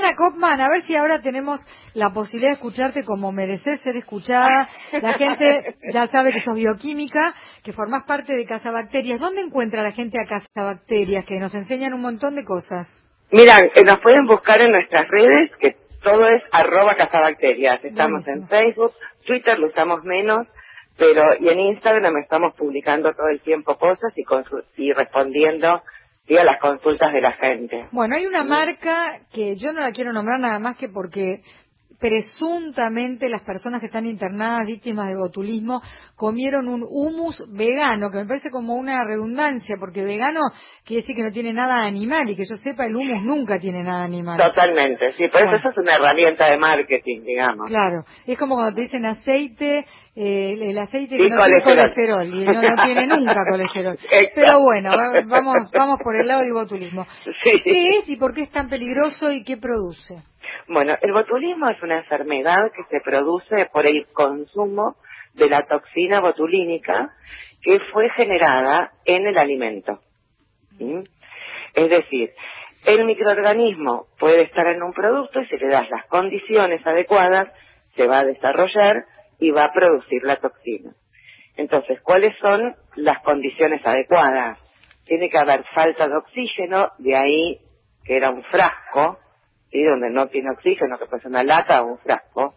Mariana Kopman, a ver si ahora tenemos la posibilidad de escucharte como mereces ser escuchada. La gente ya sabe que sos bioquímica, que formás parte de Cazabacterias. ¿Dónde encuentra la gente a Cazabacterias? Que nos enseñan un montón de cosas. Mira, nos pueden buscar en nuestras redes, que todo es @Cazabacterias. Estamos Buenísimo. en Facebook, Twitter lo usamos menos, pero y en Instagram estamos publicando todo el tiempo cosas y respondiendo a las consultas de la gente. Bueno, hay una marca que yo no la quiero nombrar nada más que porque presuntamente las personas que están internadas víctimas de botulismo comieron un hummus vegano, que me parece como una redundancia, porque vegano quiere decir que no tiene nada animal, y que yo sepa el hummus nunca tiene nada animal. Totalmente, sí, por eso Bueno, eso es una herramienta de marketing, digamos. claro, es como cuando te dicen aceite, el aceite que Y no tiene colesterol. colesterol, y no tiene nunca colesterol. Exacto. Pero bueno, vamos por el lado del botulismo. Sí. ¿Qué es y por qué es tan peligroso y qué produce? Bueno, el botulismo es una enfermedad que se produce por el consumo de la toxina botulínica que fue generada en el alimento. ¿Sí? Es decir, el microorganismo puede estar en un producto y si le das las condiciones adecuadas, se va a desarrollar y va a producir la toxina. Entonces, ¿cuáles son las condiciones adecuadas? Tiene que haber falta de oxígeno, de ahí que era un frasco, ¿sí? Donde no tiene oxígeno, que puede ser una lata o un frasco,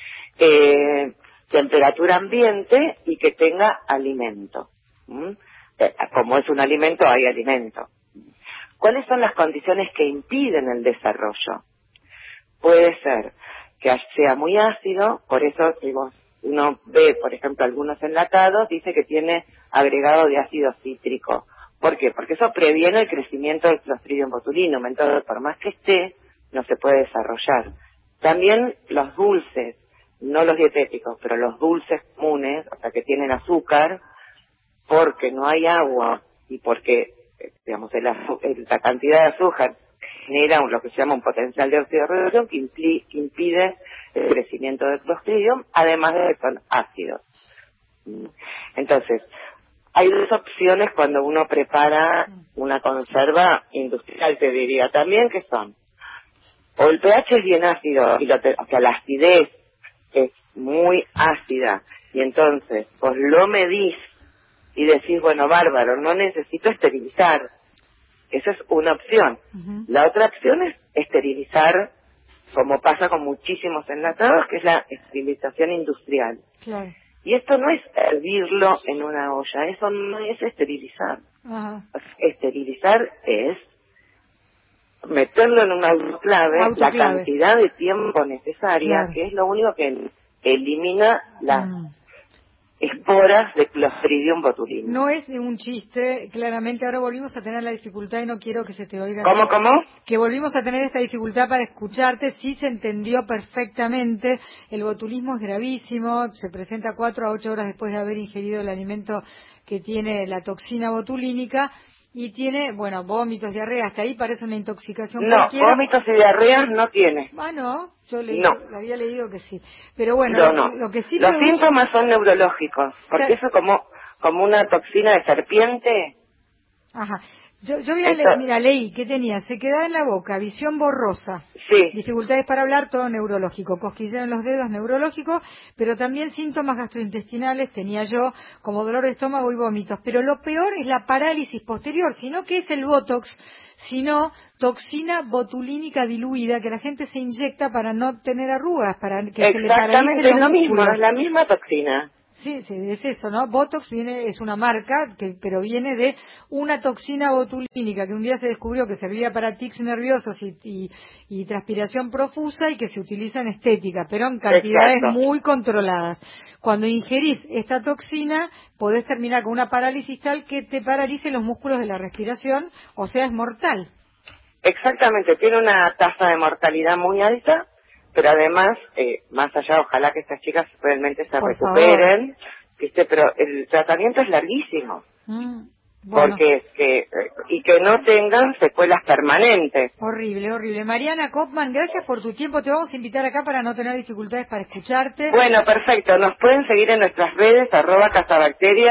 temperatura ambiente y que tenga alimento. Como es un alimento, hay alimento. ¿Cuáles son las condiciones que impiden el desarrollo? Puede ser que sea muy ácido, por eso si uno ve, por ejemplo, algunos enlatados, dice que tiene agregado de ácido cítrico. ¿Por qué? Porque eso previene el crecimiento del Clostridium botulinum, entonces por más que esté, no se puede desarrollar. También los dulces, no los dietéticos, pero los dulces comunes, o sea, que tienen azúcar, porque no hay agua y porque, digamos, la cantidad de azúcar genera lo que se llama un potencial de oxidorreducción que impide el crecimiento del Clostridium, además de que son ácidos. Entonces, hay dos opciones cuando uno prepara una conserva industrial, te diría también, que son o el pH es bien ácido, y o sea, la acidez es muy ácida, y entonces vos lo medís y decís, bueno, bárbaro, no necesito esterilizar. Esa es una opción. La otra opción es esterilizar, como pasa con muchísimos enlatados, que es la esterilización industrial. Claro. Y esto no es hervirlo en una olla, eso no es esterilizar. Ajá. Esterilizar es meterlo en un autoclave, la cantidad de tiempo necesaria, claro, que es lo único que elimina las esporas de Clostridium botulinum. No es de un chiste, claramente. Ahora volvimos a tener la dificultad y no quiero que se te oiga. ¿Cómo? Que volvimos a tener esta dificultad para escucharte. Sí se entendió perfectamente. El botulismo es gravísimo, se presenta 4 a 8 horas después de haber ingerido el alimento que tiene la toxina botulínica. Y tiene, bueno, vómitos, diarrea, hasta ahí parece una intoxicación cualquiera. No, vómitos y diarreas no tiene. Ah, no, yo había leído que sí. Pero bueno, No. lo que sí... Los síntomas son neurológicos, porque eso como una toxina de serpiente. Ajá. Yo mira, leí que tenía sequedad en la boca, visión borrosa, sí, dificultades para hablar, todo neurológico, cosquilleo en los dedos, neurológico, pero también síntomas gastrointestinales tenía yo, como dolor de estómago y vómitos. Pero lo peor es la parálisis posterior, sino que es el Botox, sino toxina botulínica diluida que la gente se inyecta para no tener arrugas, para que se le paralicen los es lo mismo, músculos. es la misma toxina. Sí, es eso, ¿no? Botox es una marca, pero viene de una toxina botulínica que un día se descubrió que servía para tics nerviosos y transpiración profusa y que se utiliza en estética, pero en cantidades muy controladas. Cuando ingerís esta toxina, podés terminar con una parálisis tal que te paralice los músculos de la respiración, o sea, es mortal. Exactamente, tiene una tasa de mortalidad muy alta, pero además, más allá, ojalá que estas chicas realmente se recuperen, ¿viste? Pero el tratamiento es larguísimo, bueno. porque y que no tengan secuelas permanentes. Horrible. Mariana Kopman, gracias por tu tiempo, te vamos a invitar acá para no tener dificultades para escucharte. Bueno, perfecto, nos pueden seguir en nuestras redes, @Cazabacterias,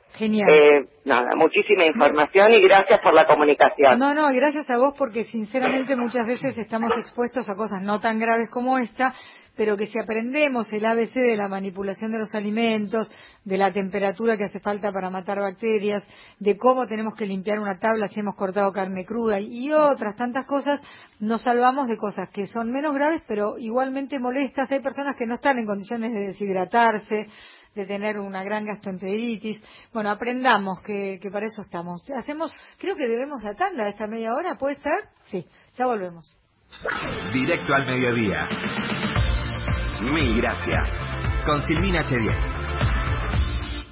Genial. Nada, muchísima información y gracias por la comunicación. No, gracias a vos porque sinceramente muchas veces estamos expuestos a cosas no tan graves como esta, pero que si aprendemos el ABC de la manipulación de los alimentos, de la temperatura que hace falta para matar bacterias, de cómo tenemos que limpiar una tabla si hemos cortado carne cruda y otras tantas cosas, nos salvamos de cosas que son menos graves pero igualmente molestas. Hay personas que no están en condiciones de deshidratarse, de tener una gran gastroenteritis. Bueno, aprendamos que para eso estamos. Creo que debemos la tanda de esta media hora, ¿puede ser? Sí, ya volvemos. Directo al mediodía. Mil gracias. Con Silvina Chediel.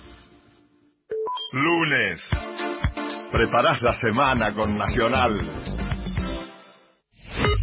Lunes. Preparás la semana con Nacional.